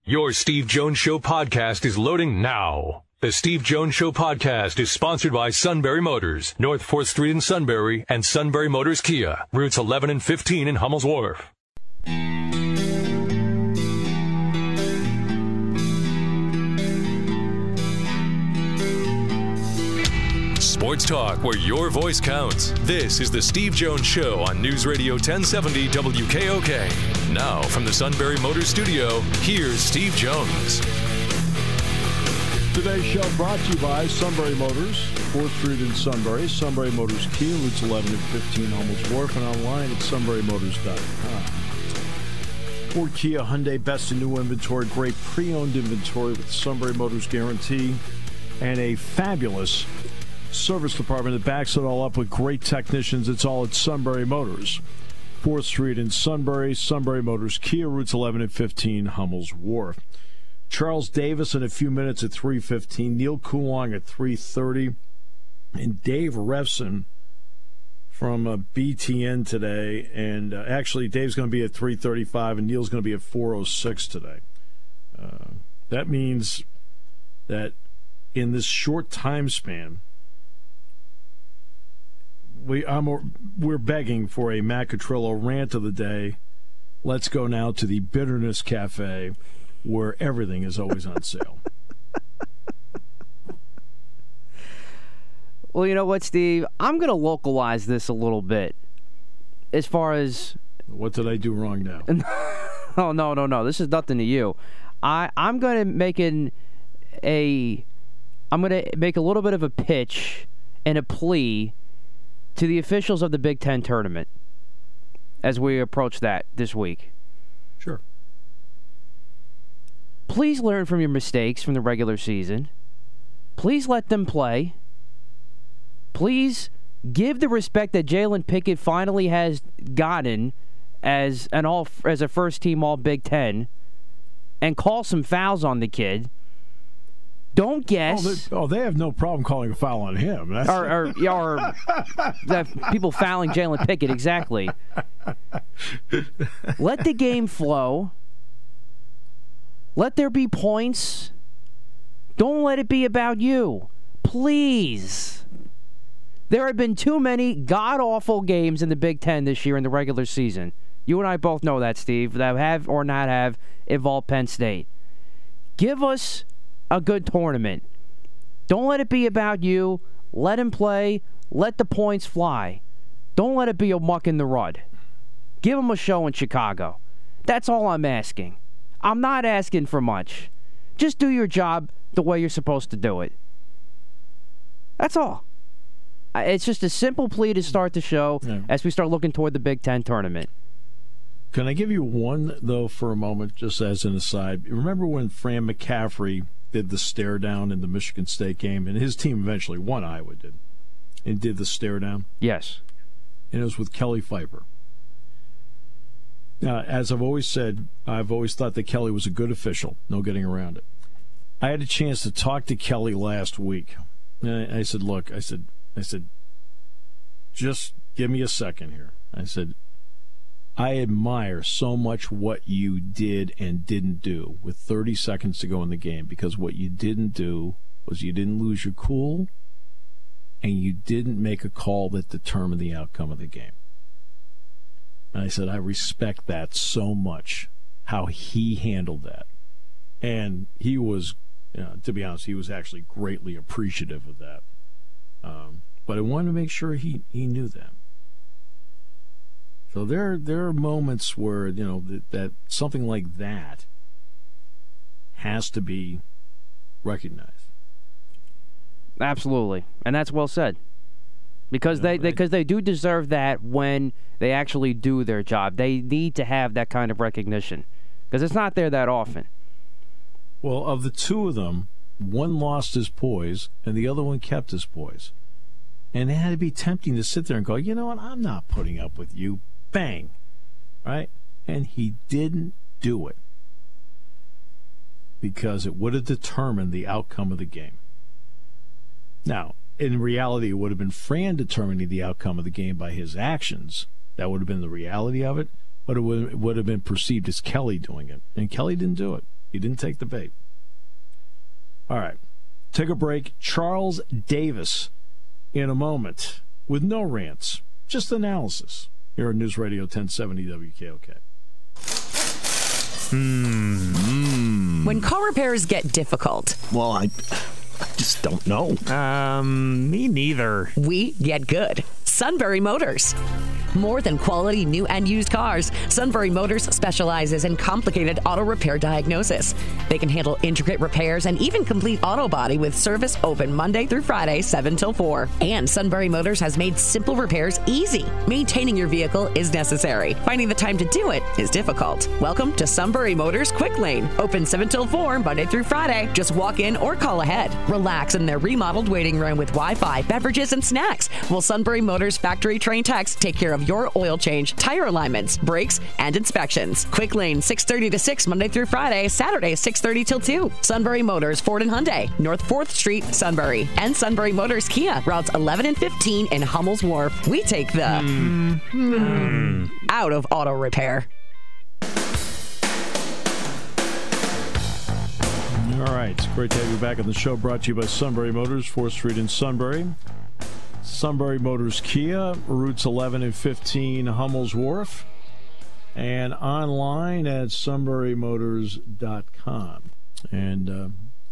Your Steve Jones Show podcast is loading now. The Steve Jones Show podcast is sponsored by Sunbury Motors, North 4th Street in Sunbury, and Sunbury Motors Kia, routes 11 and 15 in Hummel's Wharf. Sports talk where your voice counts. This is the Steve Jones Show on News Radio 1070 WKOK. Now from the Sunbury Motors Studio, here's Steve Jones. Today's show brought to you by Sunbury Motors, 4th Street in Sunbury, Sunbury Motors Kia, routes 11 and 15 Hummel's Wharf, and online at sunburymotors.com. Ford, Kia, Hyundai, best in new inventory, great pre-owned inventory with Sunbury Motors guarantee, and a fabulous service department that backs it all up with great technicians. It's all at Sunbury Motors, 4th Street in Sunbury, Sunbury Motors Kia, routes 11 and 15 Hummel's Wharf. Charles Davis in a few minutes at 3:15, Neil Coulong at 3:30, and Dave Refson from BTN today. And actually, Dave's going to be at 3:35, and Neil's going to be at 4:06 today. That means that in this short time span, we're begging for a Matt Catrillo rant of the day. Let's go now to the Bitterness Cafe, where everything is always on sale. Well, you know what, Steve? I'm going to localize this a little bit. As far as... What did I do wrong now? Oh, no. This is nothing to you. I'm going to make a little bit of a pitch and a plea to the officials of the Big Ten tournament as we approach that this week. Sure. Please learn from your mistakes from the regular season. Please let them play. Please give the respect that Jalen Pickett finally has gotten as a first-team All-Big Ten, and call some fouls on the kid. Don't guess. They have no problem calling a foul on him. Or people fouling Jalen Pickett, exactly. Let the game flow. Let there be points. Don't let it be about you. Please. There have been too many god-awful games in the Big Ten this year in the regular season. You and I both know that, Steve, that have or not have involved Penn State. Give us a good tournament. Don't let it be about you. Let him play. Let the points fly. Don't let it be a muck in the rut. Give him a show in Chicago. That's all I'm asking. I'm not asking for much. Just do your job the way you're supposed to do it. That's all. It's just a simple plea to start the show as we start looking toward the Big Ten tournament. Can I give you one, though, for a moment, just as an aside? Remember when Fran McCaffrey did the stare down in the Michigan State game, and his team eventually won, Iowa did, and did the stare down? Yes. And it was with Kelly Pfeiffer. Now, as I've always said, I've always thought that Kelly was a good official. No getting around it. I had a chance to talk to Kelly last week. And I said, look, I said, just give me a second here. I said, I admire so much what you did and didn't do with 30 seconds to go in the game, because what you didn't do was you didn't lose your cool and you didn't make a call that determined the outcome of the game. And I said, I respect that so much, how he handled that. And he was, to be honest, he was actually greatly appreciative of that. But I wanted to make sure he knew that. So there are moments where, that something like that has to be recognized. Absolutely. And that's well said. Because they do deserve that when they actually do their job. They need to have that kind of recognition. Because it's not there that often. Well, of the two of them, one lost his poise and the other one kept his poise. And it had to be tempting to sit there and go, you know what, I'm not putting up with you. Bang. Right? And he didn't do it. Because it would have determined the outcome of the game. Now, in reality, it would have been Fran determining the outcome of the game by his actions. That would have been the reality of it. But it would have been perceived as Kelly doing it. And Kelly didn't do it. He didn't take the bait. All right. Take a break. Charles Davis in a moment with no rants, just analysis here on News Radio 1070 WKOK. When car repairs get difficult. Well, I just don't know. Me neither. We get good. Sunbury Motors. More than quality new and used cars, Sunbury Motors specializes in complicated auto repair diagnosis. They can handle intricate repairs and even complete auto body with service open Monday through Friday, 7 till 4. And Sunbury Motors has made simple repairs easy. Maintaining your vehicle is necessary. Finding the time to do it is difficult. Welcome to Sunbury Motors Quick Lane. Open 7 till 4, Monday through Friday. Just walk in or call ahead. Relax in their remodeled waiting room with Wi-Fi, beverages, and snacks. While Sunbury Motors factory trained techs take care of your oil change, tire alignments, brakes, and inspections. Quick Lane, 6:30 to 6, Monday through Friday, Saturday, 6:30 till 2. Sunbury Motors, Ford and Hyundai, North 4th Street, Sunbury. And Sunbury Motors Kia, routes 11 and 15 in Hummel's Wharf. We take the out of auto repair. All right. It's great to have you back on the show, brought to you by Sunbury Motors, 4th Street in Sunbury. Sunbury Motors Kia, routes 11 and 15, Hummel's Wharf, and online at sunburymotors.com. And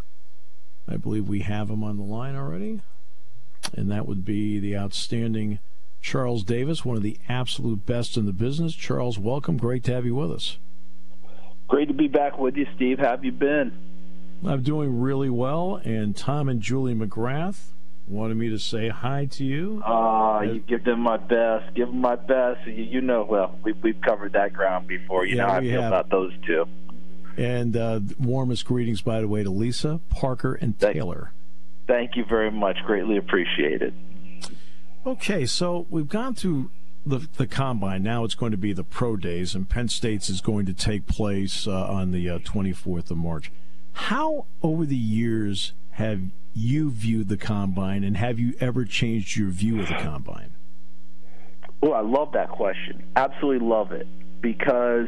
I believe we have him on the line already, and that would be the outstanding Charles Davis, one of the absolute best in the business. Charles, welcome. Great to have you with us. Great to be back with you, Steve. How have you been? I'm doing really well, and Tom and Julie McGrath wanted me to say hi to you. You give them my best. Give them my best. You know, well, we've covered that ground before. You know how I feel about those two. And warmest greetings, by the way, to Lisa, Parker, and Taylor. Thank you very much. Greatly appreciated. Okay, so we've gone through the Combine. Now it's going to be the Pro Days, and Penn State's is going to take place on the 24th of March. How, over the years, have you viewed the Combine, and have you ever changed your view of the Combine? Oh, I love that question. Absolutely love it. Because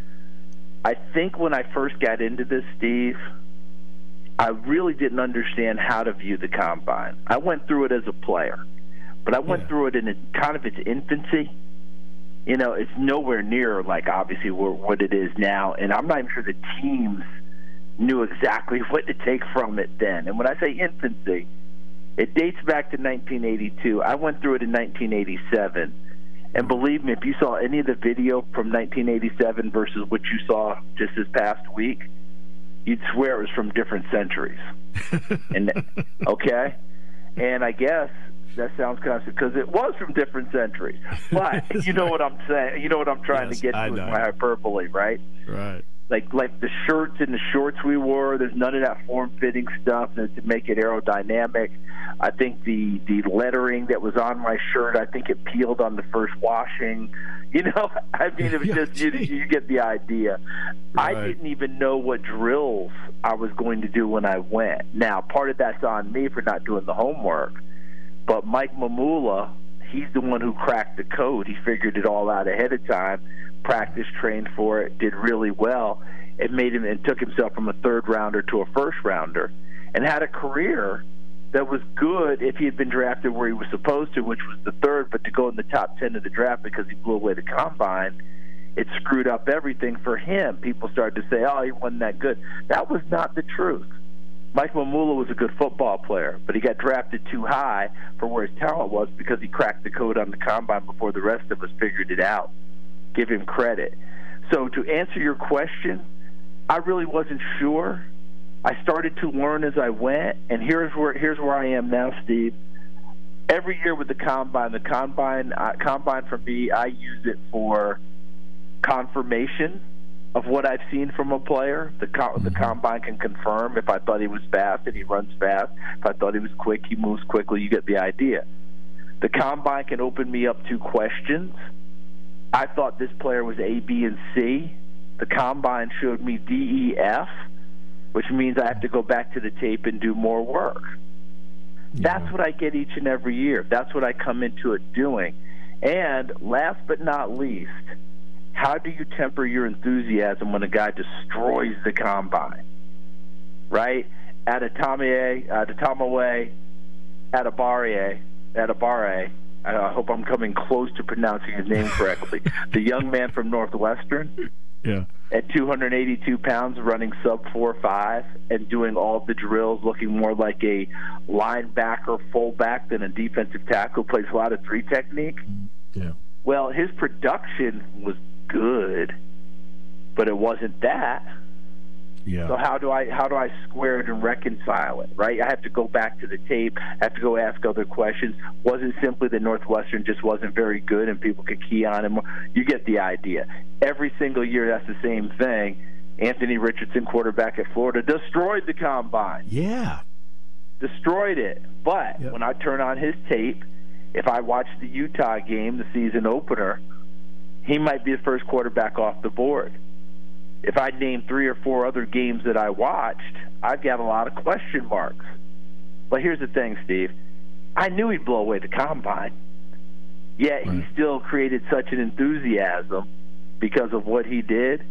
I think when I first got into this, Steve, I really didn't understand how to view the Combine. I went through it as a player, but I went through it in kind of its infancy. You know, it's nowhere near, like, obviously what it is now, and I'm not even sure the teams knew exactly what to take from it then. And when I say infancy, it dates back to 1982. I went through it in 1987. And believe me, if you saw any of the video from 1987 versus what you saw just this past week, you'd swear it was from different centuries. Okay? And I guess that sounds kind of, because it was from different centuries. But you know what I'm saying. You know what I'm trying to get to with my hyperbole, right? Right. Like the shirts and the shorts we wore, there's none of that form-fitting stuff to make it aerodynamic. I think the lettering that was on my shirt, I think it peeled on the first washing. You know, I mean, it was just, you get the idea. Right. I didn't even know what drills I was going to do when I went. Now, part of that's on me for not doing the homework, but Mike Mamula, he's the one who cracked the code. He figured it all out ahead of time. Practice, trained for it, did really well. It made him and took himself from a third rounder to a first rounder, and had a career that was good if he had been drafted where he was supposed to, which was the third. But to go in the top 10 of the draft because he blew away the Combine, it screwed up everything for him. People started to say, "Oh, he wasn't that good." That was not the truth. Mike Mamula was a good football player, but he got drafted too high for where his talent was because he cracked the code on the Combine before the rest of us figured it out. Give him credit. So to answer your question, I really wasn't sure. I started to learn as I went, and here's where I am now, Steve. Every year with the Combine for me, I use it for confirmation of what I've seen from a player. The Combine can confirm if I thought he was fast and he runs fast. If I thought he was quick, he moves quickly. You get the idea. The Combine can open me up to questions. I thought this player was A, B, and C. The Combine showed me D, E, F, which means I have to go back to the tape and do more work. Yeah. That's what I get each and every year. That's what I come into it doing. And last but not least, how do you temper your enthusiasm when a guy destroys the combine? Right? Adetomiwa, I hope I'm coming close to pronouncing his name correctly. The young man from Northwestern. Yeah. At 282 pounds, running sub 4.5 and doing all the drills, looking more like a linebacker, fullback than a defensive tackle, plays a lot of 3 technique. Yeah. Well, his production was good, but it wasn't that. Yeah. So how do I square it and reconcile it, right? I have to go back to the tape. I have to go ask other questions. Was it simply that Northwestern just wasn't very good and people could key on him? You get the idea. Every single year, that's the same thing. Anthony Richardson, quarterback at Florida, destroyed the combine. Yeah. Destroyed it. But when I turn on his tape, if I watch the Utah game, the season opener, he might be the first quarterback off the board. If I name 3 or 4 other games that I watched, I've got a lot of question marks. But here's the thing, Steve. I knew he'd blow away the combine. Yet he still created such an enthusiasm because of what he did.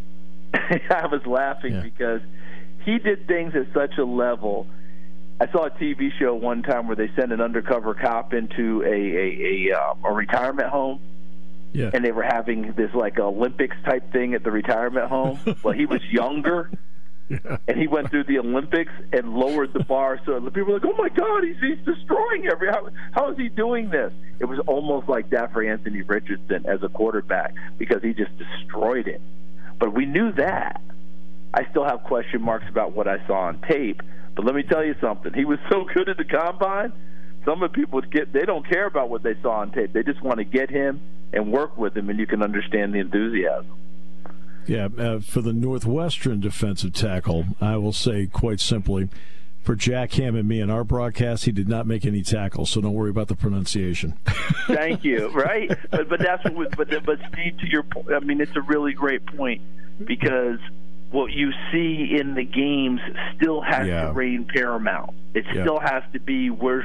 I was laughing because he did things at such a level. I saw a TV show one time where they sent an undercover cop into a retirement home. Yeah. And they were having this like Olympics type thing at the retirement home. Well, he was younger, and he went through the Olympics and lowered the bar. So the people were like, "Oh my God, he's destroying how is he doing this?" It was almost like that for Anthony Richardson as a quarterback because he just destroyed it. But we knew that. I still have question marks about what I saw on tape. But let me tell you something. He was so good at the combine. Some of the people they don't care about what they saw on tape. They just want to get him and work with him, and you can understand the enthusiasm. Yeah, for the Northwestern defensive tackle, I will say quite simply, for Jack Ham and me in our broadcast, he did not make any tackles, so don't worry about the pronunciation. Thank you. Right, but that's what. But Steve, to your point, I mean, it's a really great point because what you see in the games still has to reign paramount. It still has to be where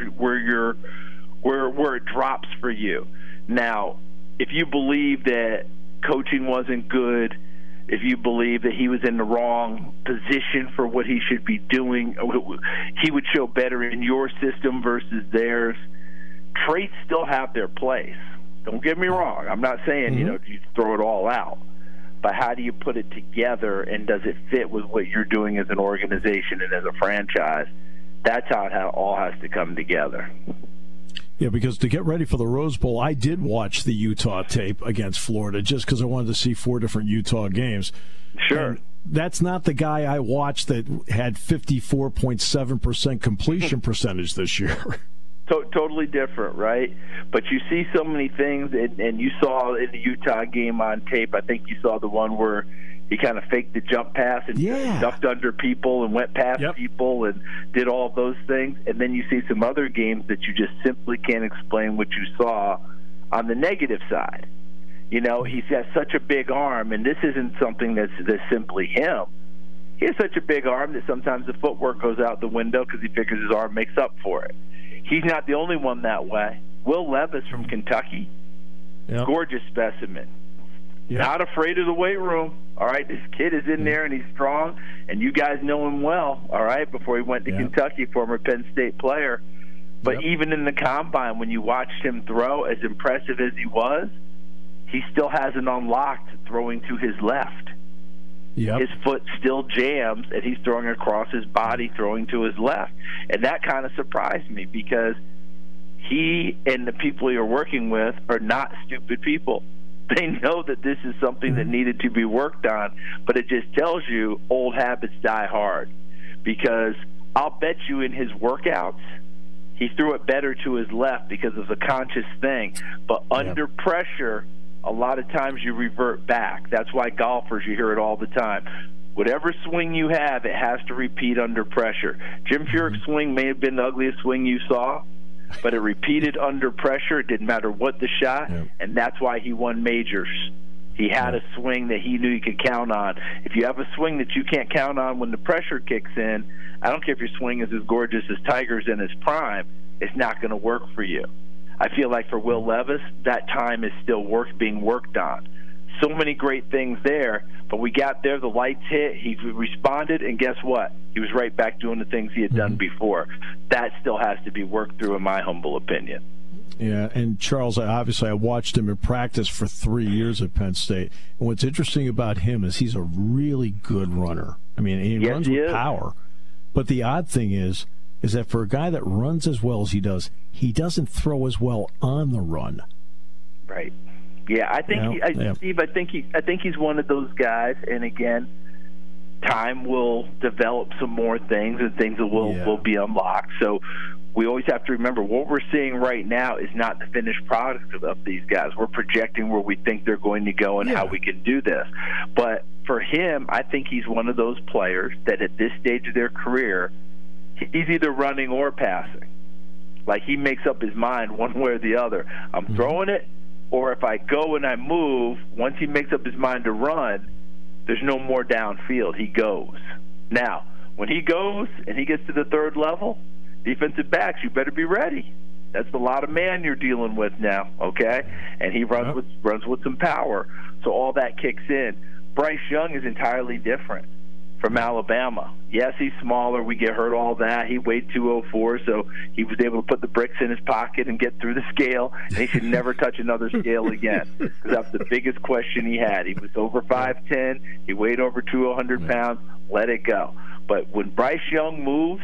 it drops for you. Now, if you believe that coaching wasn't good, if you believe that he was in the wrong position for what he should be doing, he would show better in your system versus theirs. Traits still have their place. Don't get me wrong. I'm not saying, you throw it all out. But how do you put it together, and does it fit with what you're doing as an organization and as a franchise? That's how it all has to come together. Yeah, because to get ready for the Rose Bowl, I did watch the Utah tape against Florida just because I wanted to see 4 different Utah games. Sure. And that's not the guy I watched that had 54.7% completion percentage this year. Totally different, right? But you see so many things, and you saw in the Utah game on tape, I think you saw the one where he kind of faked the jump pass and ducked under people and went past people and did all those things. And then you see some other games that you just simply can't explain what you saw on the negative side. You know, he's got such a big arm, and this isn't something that's simply him. He has such a big arm that sometimes the footwork goes out the window because he figures his arm makes up for it. He's not the only one that way. Will Levis from Kentucky, gorgeous specimen. Not afraid of the weight room. All right, this kid is in there and he's strong, and you guys know him well. All right, before he went to Kentucky, former Penn State player. But even in the combine, when you watched him throw, as impressive as he was, he still hasn't unlocked throwing to his left. His foot still jams, and he's throwing across his body, throwing to his left. And that kind of surprised me because he and the people you're working with are not stupid people. They know that this is something that needed to be worked on, but it just tells you old habits die hard. Because I'll bet you in his workouts, he threw it better to his left because of the conscious thing. But under pressure, a lot of times you revert back. That's why golfers, you hear it all the time. Whatever swing you have, it has to repeat under pressure. Jim Furyk's swing may have been the ugliest swing you saw, but it repeated under pressure. It didn't matter what the shot, and that's why he won majors. He had a swing that he knew he could count on. If you have a swing that you can't count on when the pressure kicks in, I don't care if your swing is as gorgeous as Tiger's in his prime, it's not going to work for you. I feel like for Will Levis, that time is still being worked on. So many great things there, but we got there, the lights hit, he responded, and guess what? He was right back doing the things he had done before. That still has to be worked through, in my humble opinion. Yeah, and Charles, I watched him in practice for 3 years at Penn State. And what's interesting about him is he's a really good runner. I mean, he runs with power. But the odd thing is that for a guy that runs as well as he does, he doesn't throw as well on the run. Right. Yeah, I think Steve. I think he's one of those guys. And again, time will develop some more things, and things will be unlocked. So we always have to remember what we're seeing right now is not the finished product of these guys. We're projecting where we think they're going to go and how we can do this. But for him, I think he's one of those players that at this stage of their career, he's either running or passing. Like, he makes up his mind one way or the other. I'm throwing it, or if I go and I move, once he makes up his mind to run, there's no more downfield. He goes. Now, when he goes and he gets to the third level, defensive backs, you better be ready. That's a lot of man you're dealing with now, okay? And he runs with some power, so all that kicks in. Bryce Young is entirely different from Alabama. Yes, he's smaller. We get hurt all that. He weighed 204, so he was able to put the bricks in his pocket and get through the scale, and he should never touch another scale again, because that's the biggest question he had. He was over 5'10", he weighed over 200 pounds. Let it go. But when Bryce Young moves,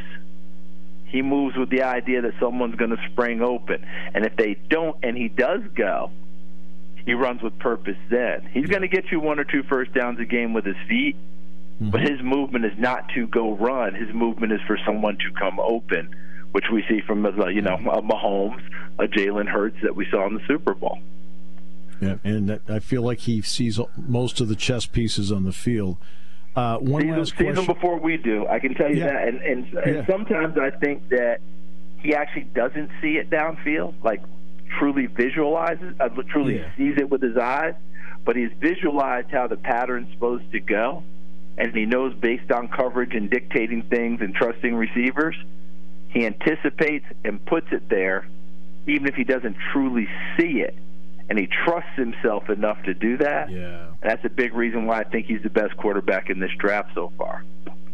he moves with the idea that someone's going to spring open. And if they don't and he does go, he runs with purpose then. He's going to get you 1 or 2 first downs a game with his feet, but his movement is not to go run. His movement is for someone to come open, which we see from a Mahomes, a Jalen Hurts that we saw in the Super Bowl. Yeah, and I feel like he sees most of the chess pieces on the field. One last question. Sees them before we do. I can tell you that. And sometimes I think that he actually doesn't see it downfield, like truly visualizes, sees it with his eyes, but he's visualized how the pattern's supposed to go, and he knows based on coverage and dictating things and trusting receivers, he anticipates and puts it there, even if he doesn't truly see it. And he trusts himself enough to do that. Yeah. And that's a big reason why I think he's the best quarterback in this draft so far.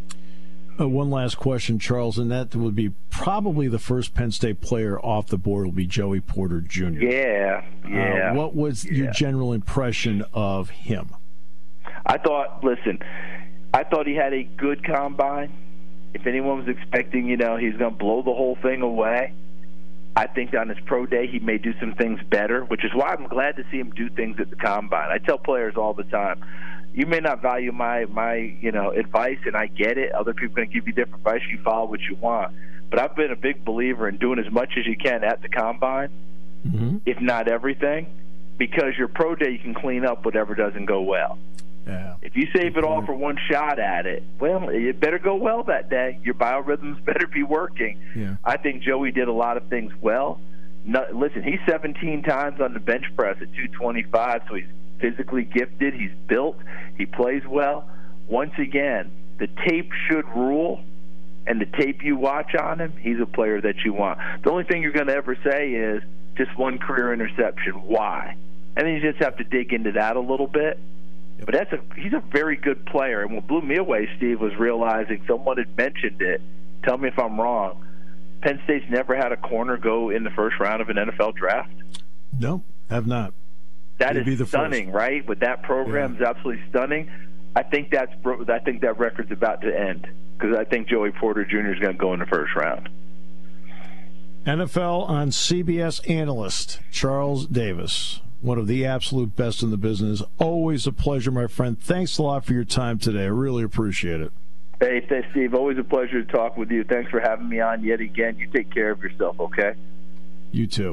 One last question, Charles, and that would be probably the first Penn State player off the board will be Joey Porter Jr. Yeah. What was your general impression of him? I thought he had a good combine. If anyone was expecting, he's going to blow the whole thing away, I think on his pro day he may do some things better, which is why I'm glad to see him do things at the combine. I tell players all the time, you may not value my advice, and I get it. Other people are going to give you different advice. You follow what you want. But I've been a big believer in doing as much as you can at the combine, if not everything, because your pro day you can clean up whatever doesn't go well. Yeah. If you save it all for one shot at it, well, it better go well that day. Your biorhythms better be working. Yeah. I think Joey did a lot of things well. Listen, he's 17 times on the bench press at 225, so he's physically gifted. He's built. He plays well. Once again, the tape should rule, and the tape you watch on him, he's a player that you want. The only thing you're going to ever say is just one career interception. Why? And then you just have to dig into that a little bit. But he's a very good player. And what blew me away, Steve, was realizing someone had mentioned it. Tell me if I'm wrong. Penn State's never had a corner go in the first round of an NFL draft. No, have not. That is stunning, right? With that program, is absolutely stunning. I think that record's about to end because I think Joey Porter Jr. is going to go in the first round. NFL on CBS analyst Charles Davis. One of the absolute best in the business. Always a pleasure, my friend. Thanks a lot for your time today. I really appreciate it. Hey, thanks, Steve. Always a pleasure to talk with you. Thanks for having me on yet again. You take care of yourself, okay? You too.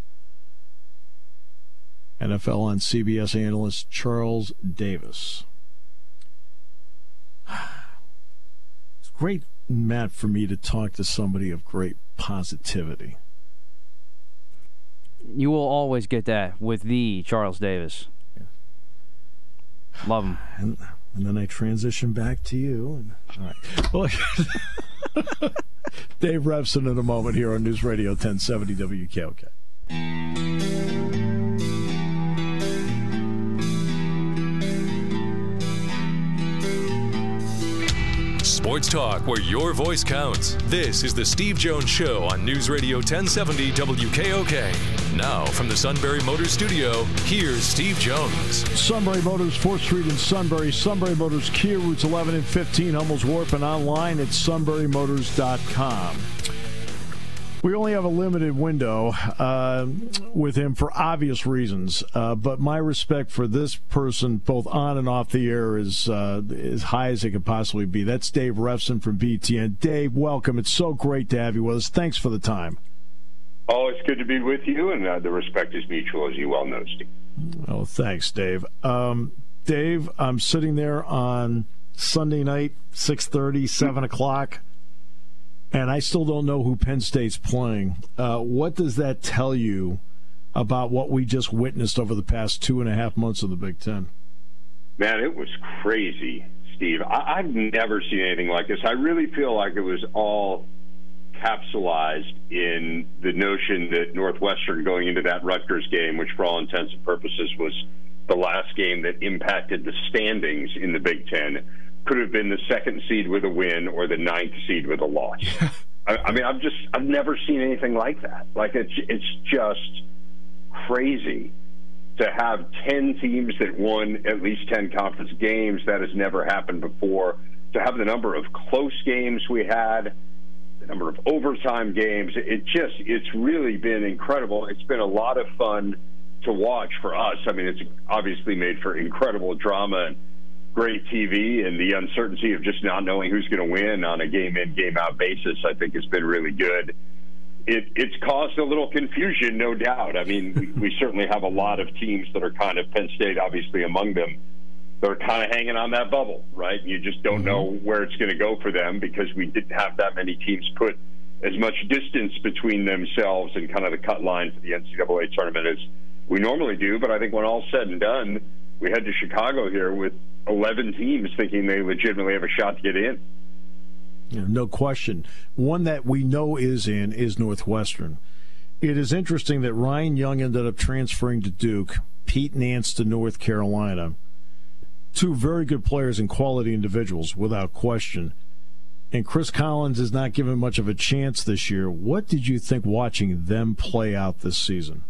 NFL on CBS analyst Charles Davis. It's great, Matt, for me to talk to somebody of great positivity. You will always get that with the Charles Davis. Yeah. Love him. And then I transition back to you. All right. Well, Dave Revson in a moment here on News Radio 1070 WKOK. Sports talk where your voice counts. This is the Steve Jones Show on News Radio 1070 WKOK. Now from the Sunbury Motors Studio, here's Steve Jones. Sunbury Motors, 4th Street in Sunbury. Sunbury Motors Kia, routes 11 and 15, Hummels Wharf, and online at sunburymotors.com. We only have a limited window with him for obvious reasons, but my respect for this person, both on and off the air, is as high as it could possibly be. That's Dave Refson from BTN. Dave, welcome. It's so great to have you with us. Thanks for the time. Oh, it's good to be with you, and the respect is mutual, as you well know, Steve. Oh, thanks, Dave. Dave, I'm sitting there on Sunday night, 6:30, 7 o'clock, and I still don't know who Penn State's playing. What does that tell you about what we just witnessed over the past 2.5 months of the Big Ten? Man, it was crazy, Steve. I've never seen anything like this. I really feel like it was all capsulized in the notion that Northwestern going into that Rutgers game, which for all intents and purposes was the last game that impacted the standings in the Big Ten, could have been the 2nd seed with a win or the 9th seed with a loss. I mean, I've never seen anything like that. Like, it's just crazy to have 10 teams that won at least 10 conference games. That has never happened before. To have the number of close games we had, the number of overtime games, it's really been incredible. It's been a lot of fun to watch for us. I mean, it's obviously made for incredible drama and great TV, and the uncertainty of just not knowing who's going to win on a game-in, game-out basis, I think, has been really good. It's caused a little confusion, no doubt. I mean, we certainly have a lot of teams that are kind of, Penn State obviously among them, they're kind of hanging on that bubble, right? You just don't know where it's going to go for them because we didn't have that many teams put as much distance between themselves and kind of the cut line for the NCAA tournament as we normally do. But I think when all's said and done, we head to Chicago here with 11 teams thinking they legitimately have a shot to get in. Yeah, no question. One that we know is in is Northwestern. It is interesting that Ryan Young ended up transferring to Duke, Pete Nance to North Carolina. Two very good players and quality individuals, without question. And Chris Collins is not given much of a chance this year. What did you think watching them play out this season?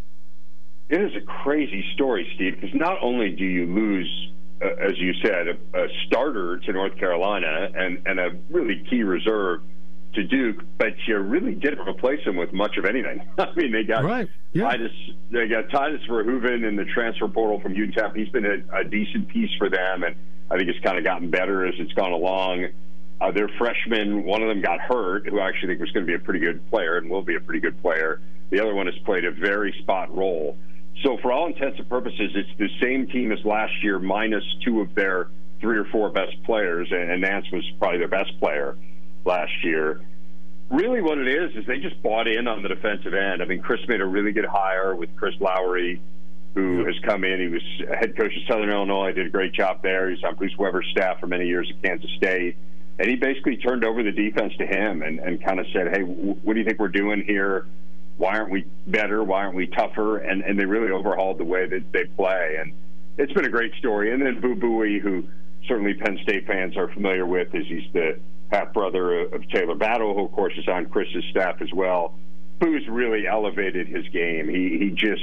It is a crazy story, Steve, because not only do you lose, as you said, a starter to North Carolina and a really key reserve to Duke, but you really didn't replace him with much of anything. I mean, they got Titus Verhoeven in the transfer portal from UTEP. He's been a decent piece for them, and I think it's kind of gotten better as it's gone along. Their freshmen, one of them got hurt, who I actually think was going to be a pretty good player and will be a pretty good player. The other one has played a very spot role. So for all intents and purposes, it's the same team as last year minus 2 of their 3 or 4 best players, and Nance was probably their best player last year. Really what it is they just bought in on the defensive end. I mean, Chris made a really good hire with Chris Lowry, who has come in. He was head coach of Southern Illinois, did a great job there. He's on Bruce Weber's staff for many years at Kansas State. And he basically turned over the defense to him and kind of said, hey, what do you think we're doing here? Why aren't we better? Why aren't we tougher? And they really overhauled the way that they play. And it's been a great story. And then Boo Buie, who certainly Penn State fans are familiar with, is he's the half-brother of Taylor Battle, who, of course, is on Chris's staff as well. Boo's really elevated his game. He just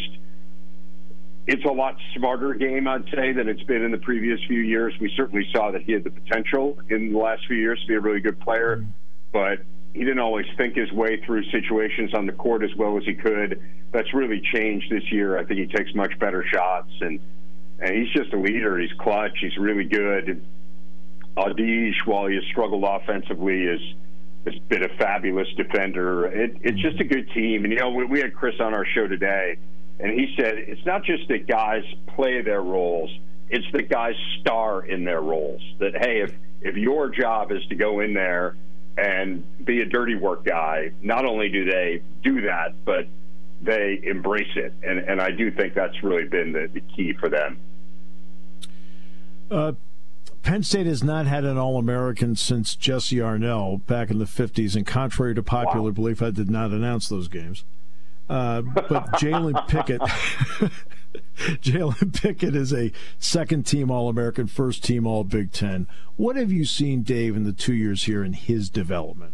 – it's a lot smarter game, I'd say, than it's been in the previous few years. We certainly saw that he had the potential in the last few years to be a really good player, but he didn't always think his way through situations on the court as well as he could. That's really changed this year. I think he takes much better shots, and he's just a leader. He's clutch. He's really good. Audige, while he has struggled offensively, has been a fabulous defender. It's just a good team. And, you know, we had Chris on our show today, and he said it's not just that guys play their roles, it's that guys star in their roles. That, hey, if your job is to go in there and be a dirty work guy, not only do they do that, but they embrace it. And I do think that's really been the key for them. Penn State has not had an All-American since Jesse Arnell back in the 50s, and contrary to popular belief, I did not announce those games. But Jalen Pickett Jalen Pickett is a second-team All-American, first-team All-Big Ten. What have you seen, Dave, in the 2 years here in his development?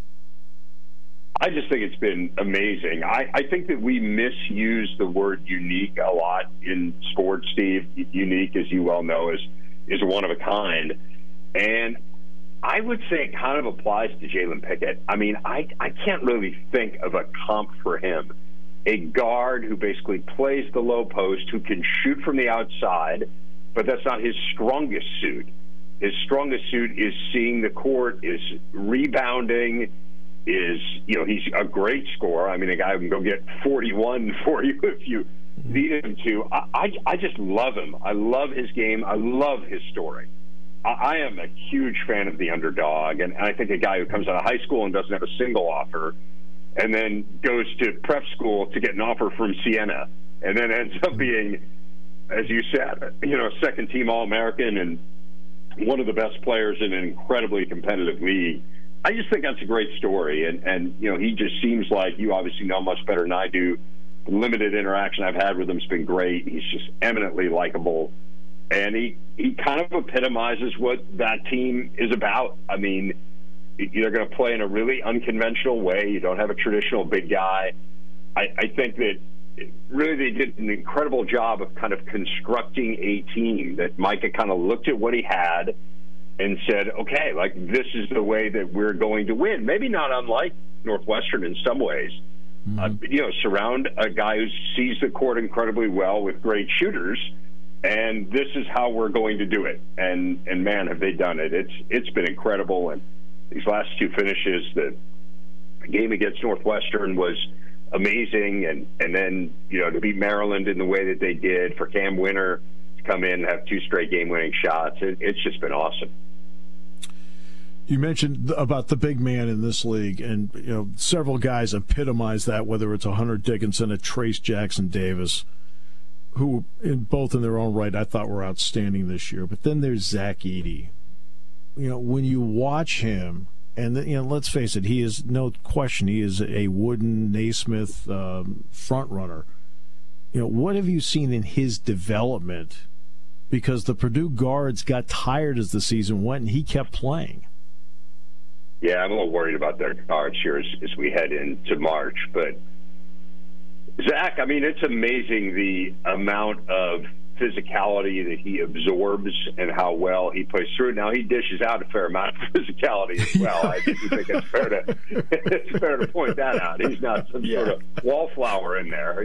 I just think it's been amazing. I think that we misuse the word unique a lot in sports, Steve. Unique, as you well know, is one of a kind. And I would say it kind of applies to Jalen Pickett. I mean, I can't really think of a comp for him. A guard who basically plays the low post, who can shoot from the outside, but that's not his strongest suit. His strongest suit is seeing the court, is rebounding, he's a great scorer. I mean, a guy who can go get 41 for you if you need him to. I just love him. I love his game. I love his story. I am a huge fan of the underdog, and I think a guy who comes out of high school and doesn't have a single offer and then goes to prep school to get an offer from Siena and then ends up being, as you said, a second-team All-American and one of the best players in an incredibly competitive league. I just think that's a great story, and he just seems like, you obviously know much better than I do. The limited interaction I've had with him has been great. He's just eminently likable, and he kind of epitomizes what that team is about. I mean, they're going to play in a really unconventional way. You don't have a traditional big guy. I think that really they did an incredible job of kind of constructing a team that Micah kind of looked at what he had and said, okay, like, this is the way that we're going to win. Maybe not unlike Northwestern in some ways. Surround a guy who sees the court incredibly well with great shooters, and this is how we're going to do it. And man, have they done it. It's been incredible. And these last two finishes, the game against Northwestern was amazing. And then, to beat Maryland in the way that they did, for Cam Winter to come in and have two straight game-winning shots, it's just been awesome. You mentioned about the big man in this league, and several guys epitomize that, whether it's a Hunter Dickinson, a Trace Jackson Davis, who both in their own right I thought were outstanding this year. But then there's Zach Edey. When you watch him, and let's face it, he is no question he is a Wooden Naismith front runner. What have you seen in his development? Because the Purdue guards got tired as the season went, and he kept playing. Yeah, I'm a little worried about their guards here as we head into March. But, Zach, I mean, it's amazing the amount of physicality that he absorbs and how well he plays through it. Now, he dishes out a fair amount of physicality as well. I do think it's fair to point that out. He's not some sort of wallflower in there,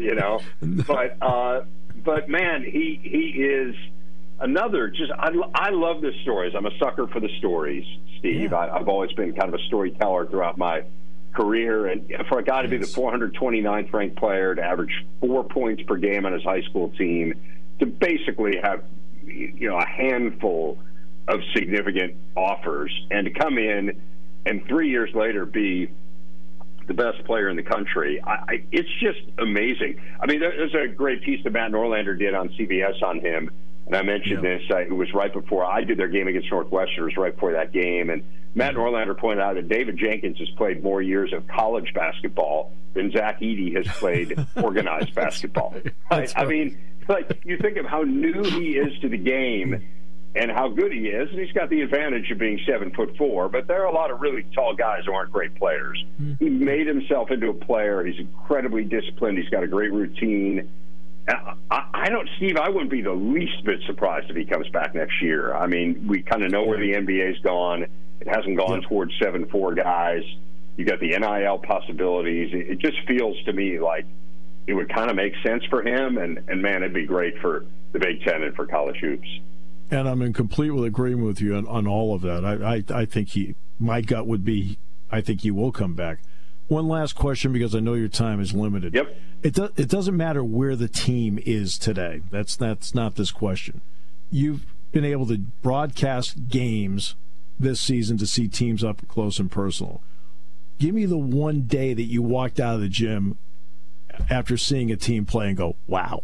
But man, he is another. I love the stories. I'm a sucker for the stories, Steve. Yeah. I've always been kind of a storyteller throughout my career, and for a guy to be the 429th ranked player, to average 4 points per game on his high school team, to basically have a handful of significant offers, and to come in and 3 years later be the best player in the country, it's just amazing. I mean, there's a great piece that Matt Norlander did on CBS on him, and I mentioned this. It was right before I did their game against Northwestern. It was right before that game, and Matt Norlander pointed out that David Jenkins has played more years of college basketball than Zach Edey has played organized basketball. Right? I mean, you think of how new he is to the game and how good he is, and he's got the advantage of being 7'4", but there are a lot of really tall guys who aren't great players. He made himself into a player. He's incredibly disciplined. He's got a great routine. Steve, I wouldn't be the least bit surprised if he comes back next year. I mean, we kind of know where the NBA's gone. It hasn't gone towards 7'4" guys. You got the NIL possibilities. It just feels to me like it would kind of make sense for him, and man, it'd be great for the Big Ten and for college hoops. And I'm in complete agreement with you on all of that. I think my gut would be, I think he will come back. One last question, because I know your time is limited. Yep. It doesn't matter where the team is today. That's not this question. You've been able to broadcast games this season to see teams up close and personal. Give me the one day that you walked out of the gym after seeing a team play and go, wow.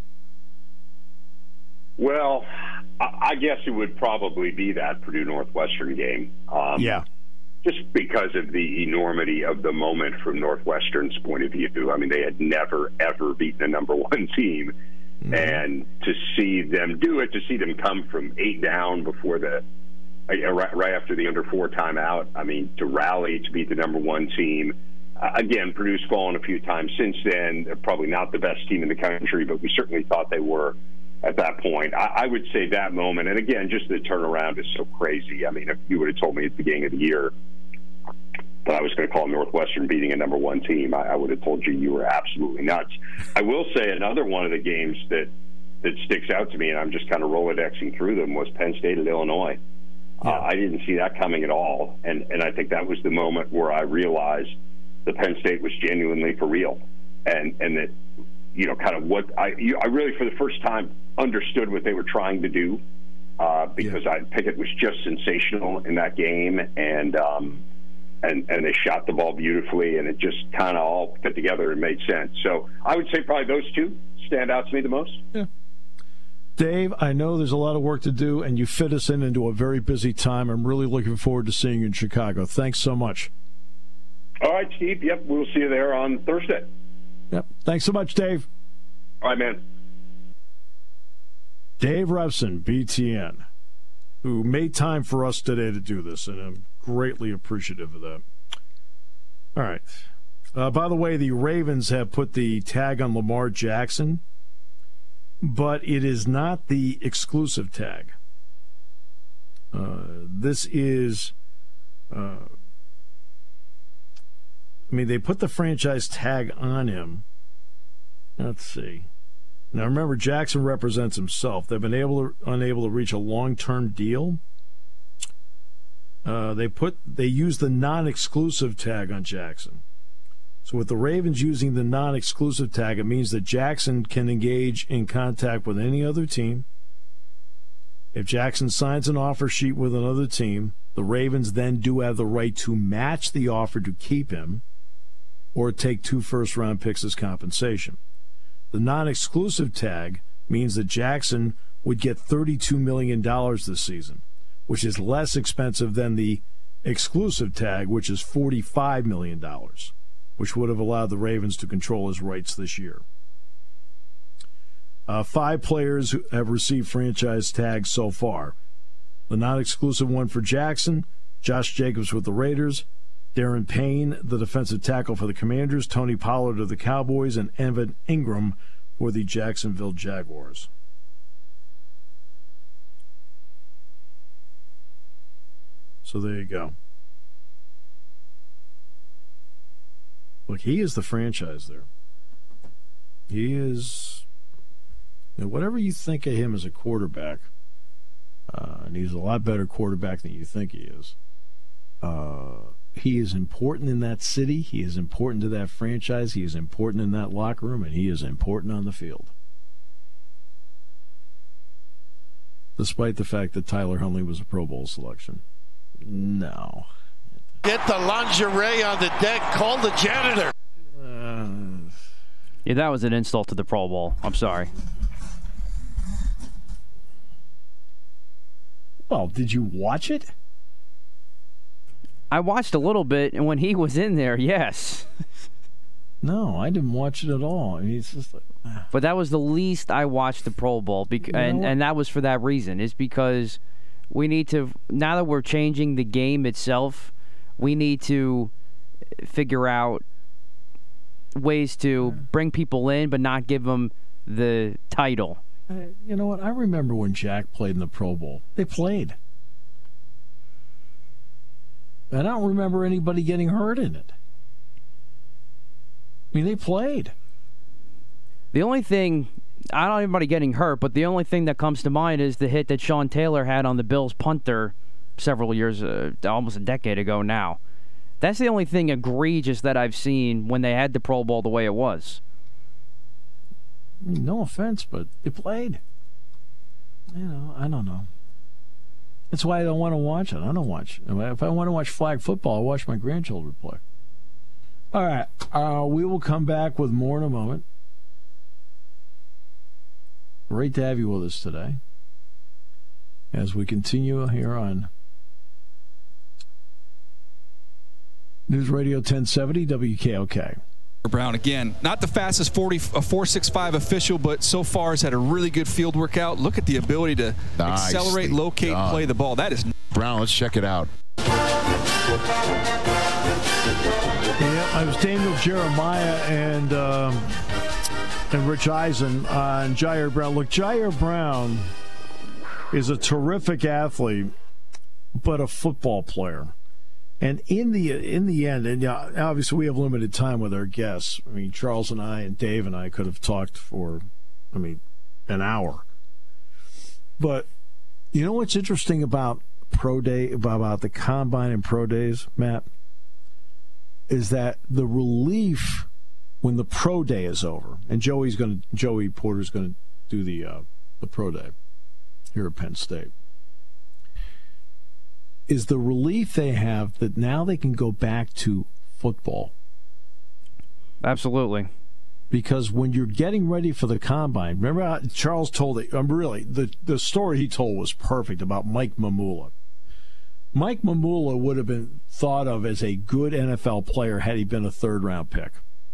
Well, I guess it would probably be that Purdue Northwestern game. Just because of the enormity of the moment from Northwestern's point of view. I mean, they had never, ever beaten a number one team And to see them do it, to see them come from 8 down before right after the under 4 timeout, I mean, to rally to beat the number 1 team. Again, Purdue's fallen a few times since then. They're probably not the best team in the country, but we certainly thought they were at that point. I would say that moment, and again, just the turnaround is so crazy. I mean, if you would have told me at the beginning of the year that I was going to call Northwestern beating a number 1 team, I would have told you were absolutely nuts. I will say another one of the games that sticks out to me, and I'm just kind of Rolodexing through them, was Penn State at Illinois. Yeah. I didn't see that coming at all, and I think that was the moment where I realized that Penn State was genuinely for real, and that, you know, kind of what I really for the first time understood what they were trying to do, because Pickett was just sensational in that game, and they shot the ball beautifully, and it just kind of all fit together and made sense. So I would say probably those two stand out to me the most. Yeah. Dave, I know there's a lot of work to do, and you fit us into a very busy time. I'm really looking forward to seeing you in Chicago. Thanks so much. All right, Steve. Yep, we'll see you there on Thursday. Yep. Thanks so much, Dave. All right, man. Dave Revson, BTN, who made time for us today to do this, and I'm greatly appreciative of that. All right. By the way, the Ravens have put the tag on Lamar Jackson, but it is not the exclusive tag. This is... they put the franchise tag on him. Let's see. Now, remember, Jackson represents himself. They've been unable to reach a long-term deal. They use the non-exclusive tag on Jackson. So with the Ravens using the non-exclusive tag, it means that Jackson can engage in contact with any other team. If Jackson signs an offer sheet with another team, the Ravens then do have the right to match the offer to keep him or take 2 first-round picks as compensation. The non-exclusive tag means that Jackson would get $32 million this season, which is less expensive than the exclusive tag, which is $45 million, which would have allowed the Ravens to control his rights this year. 5 players have received franchise tags so far. The non-exclusive one for Jackson, Josh Jacobs with the Raiders, Darren Payne, the defensive tackle for the Commanders, Tony Pollard of the Cowboys, and Evan Ingram for the Jacksonville Jaguars. So there you go. Look, he is the franchise there. He is... whatever you think of him as a quarterback, and he's a lot better quarterback than you think he is, he is important in that city. He is important to that franchise. He is important in that locker room, and he is important on the field. Despite the fact that Tyler Huntley was a Pro Bowl selection. No. Get the lingerie on the deck. Call the janitor. Yeah, that was an insult to the Pro Bowl. I'm sorry. Well, did you watch it? I watched a little bit, and when he was in there, yes. No, I didn't watch it at all. I mean, it's just like, but that was the least I watched the Pro Bowl, and that was for that reason. It's because we need to, now that we're changing the game itself, we need to figure out ways to bring people in but not give them the title. You know what? I remember when Jack played in the Pro Bowl. They played. And I don't remember anybody getting hurt in it. I mean, they played. The only thing, I don't know anybody getting hurt, but the only thing that comes to mind is the hit that Sean Taylor had on the Bills punter several years, almost a decade ago now. That's the only thing egregious that I've seen when they had the Pro Bowl the way it was. No offense, but they played. You know, I don't know. That's why I don't want to watch it. I don't watch. If I want to watch flag football, I'll watch my grandchildren play. All right. We will come back with more in a moment. Great to have you with us today as we continue here on News Radio 1070 WKOK. Brown, again, not the fastest 4.65 official, but so far has had a really good field workout. Look at the ability to accelerate, locate, play the ball. That is Brown. Let's check it out. Yeah, I was Daniel Jeremiah and Rich Eisen on Jair Brown. Look, Jair Brown is a terrific athlete, but a football player. And in the end, and obviously we have limited time with our guests. I mean, Charles and I and Dave and I could have talked for, an hour. But you know what's interesting about pro day, about the combine and pro days, Matt, is that the relief when the pro day is over, and Joey Porter's going to do the pro day here at Penn State, is the relief they have that now they can go back to football. Absolutely. Because when you're getting ready for the combine, remember how Charles told it, really, the story he told was perfect about Mike Mamula. Mike Mamula would have been thought of as a good NFL player had he been a third-round pick.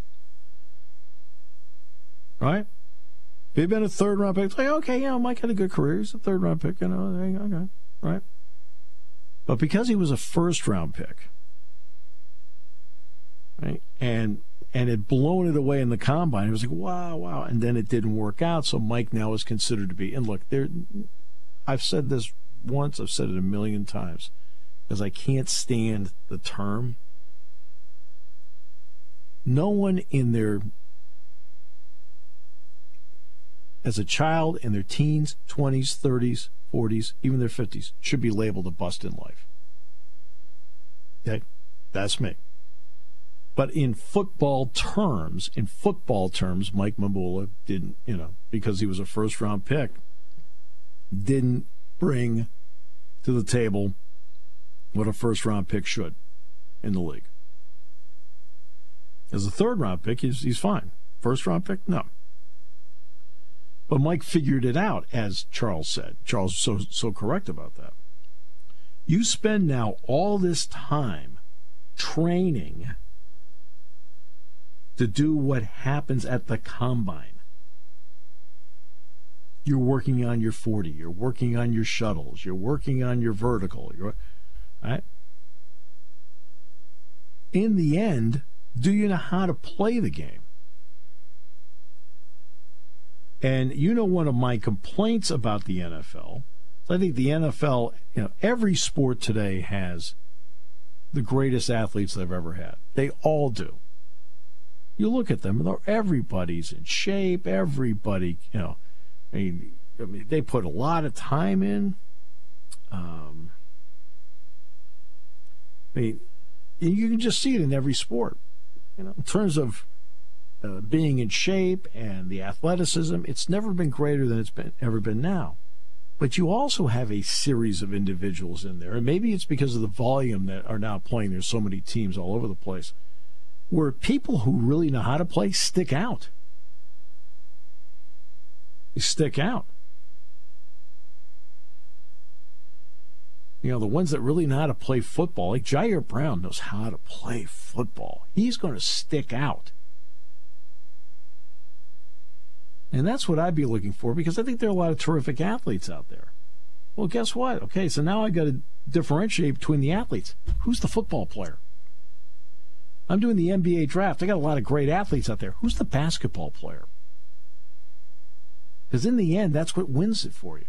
Right? If he'd been a third-round pick, it's like, okay, Mike had a good career. He's a third-round pick, okay, right? But because he was a first-round pick, right, and had blown it away in the combine, it was like, wow, and then it didn't work out, so Mike now is considered to be, and look, I've said this once, I've said it a million times, because I can't stand the term. No one as a child, in their teens, 20s, 30s, 40s, even their 50s, should be labeled a bust in life. Okay? That's me. But in football terms, Mike Mamula didn't, because he was a first-round pick, didn't bring to the table what a first-round pick should in the league. As a third-round pick, he's fine. First-round pick, no. But Mike figured it out, as Charles said. Charles was so correct about that. You spend now all this time training to do what happens at the combine. You're working on your 40. You're working on your shuttles. You're working on your vertical. Right? In the end, do you know how to play the game? And one of my complaints about the NFL, I think the NFL, every sport today has the greatest athletes they've ever had. They all do. You look at them, everybody's in shape. Everybody, they put a lot of time in. You can just see it in every sport. In terms of being in shape and the athleticism, it's never been greater than it's ever been now. But you also have a series of individuals in there, and maybe it's because of the volume that are now playing. There's so many teams all over the place, where people who really know how to play stick out. They stick out. The ones that really know how to play football, like Jair Brown knows how to play football. He's going to stick out. And that's what I'd be looking for, because I think there are a lot of terrific athletes out there. Well, guess what? Okay, so now I got to differentiate between the athletes. Who's the football player? I'm doing the NBA draft. I got a lot of great athletes out there. Who's the basketball player? Because in the end, that's what wins it for you.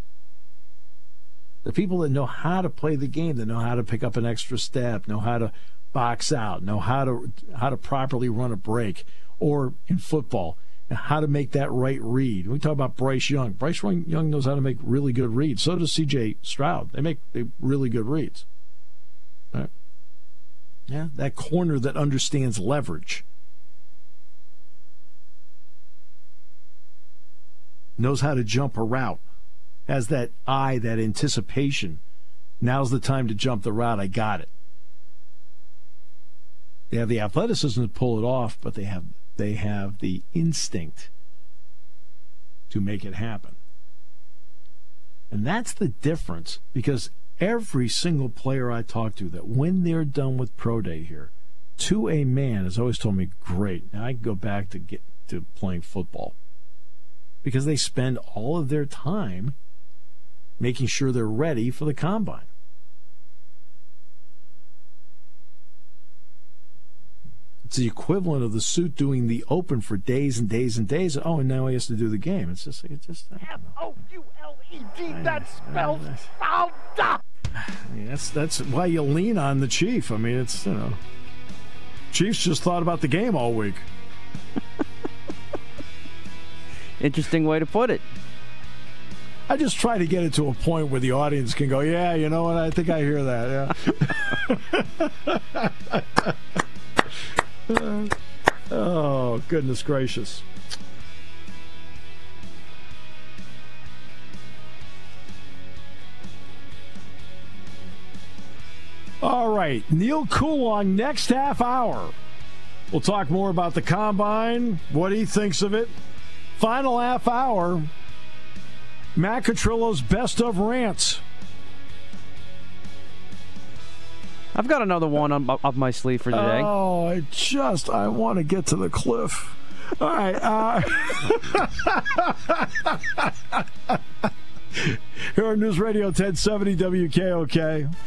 The people that know how to play the game, that know how to pick up an extra step, know how to box out, know how to properly run a break, or in football, how to make that right read. We talk about Bryce Young. Bryce Young knows how to make really good reads. So does C.J. Stroud. They make really good reads. Right? Yeah, that corner that understands leverage. Knows how to jump a route. Has that eye, that anticipation. Now's the time to jump the route. I got it. They have the athleticism to pull it off, but they have the instinct to make it happen. And that's the difference, because every single player I talk to, that when they're done with Pro Day here, to a man has always told me, great, now I can go back to get to playing football. Because they spend all of their time making sure they're ready for the combine. It's the equivalent of the suit doing the open for days and days and days. Oh, and now he has to do the game. It's just F-O-U-L-E-D. That spells fouled up. That's why you lean on the chief. I mean, it's, Chiefs just thought about the game all week. Interesting way to put it. I just try to get it to a point where the audience can go, yeah, you know what? I think I hear that. Yeah. Oh, goodness gracious. All right, Neil Coulon next half hour. We'll talk more about the combine, what he thinks of it. Final half hour, Matt Catrillo's best of rants. I've got another one up my sleeve for today. Oh, I want to get to the cliff. All right. Here on News Radio 1070 WKOK.